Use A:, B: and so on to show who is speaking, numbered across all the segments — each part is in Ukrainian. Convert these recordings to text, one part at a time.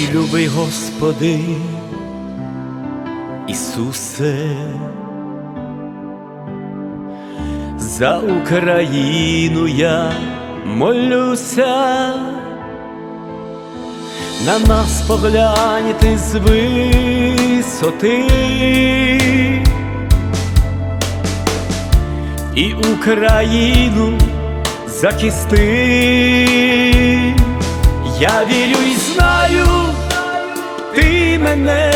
A: Мій любий Господи, Ісусе, за Україну я молюся, на нас поглянь ти з висоти, і Україну захисти. Я вірю і знаю, ти мене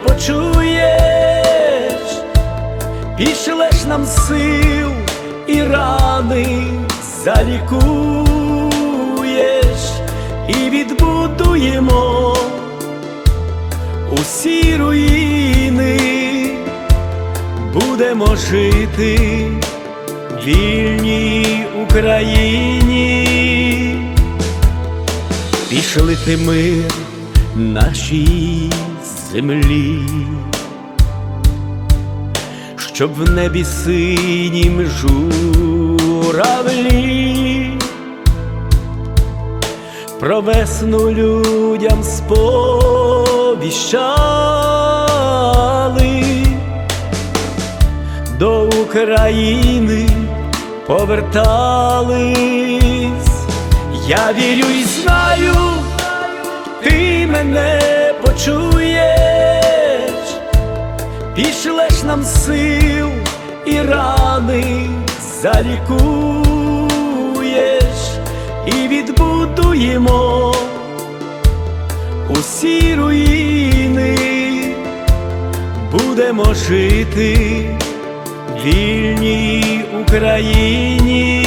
A: почуєш, пішлеш нам сил і рани залікуєш, і відбудуємо усі руїни, будемо жити в вільній Україні. Пішли ти мир нашій землі, щоб в небі синім журавлі про весну людям сповіщали, до України повертались. Я вірю і знаю, ти мене почуєш, пішлеш нам сил і рани залікуєш, і відбудуємо усі руїни, будемо жити в вільній Україні.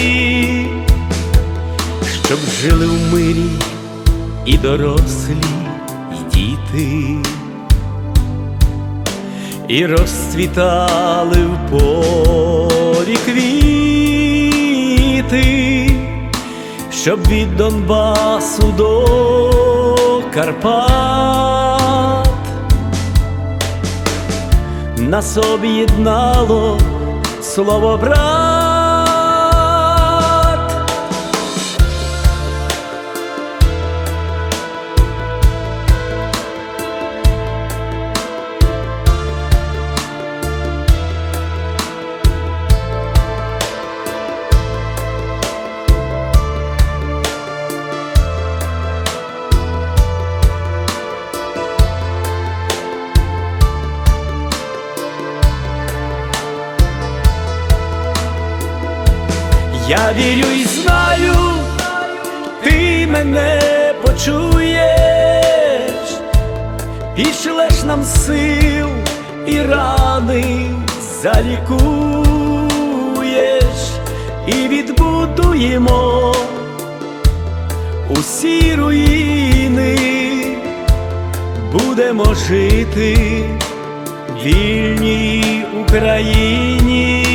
A: Щоб жили в мирі і дорослі, і діти, і розцвітали в полі квіти, щоб від Донбасу до Карпат нас об'єднало слово брат. Я вірю і знаю, ти мене почуєш, пішлеш нам сил і рани залікуєш, і відбудуємо усі руїни, будемо жити в вільній Україні.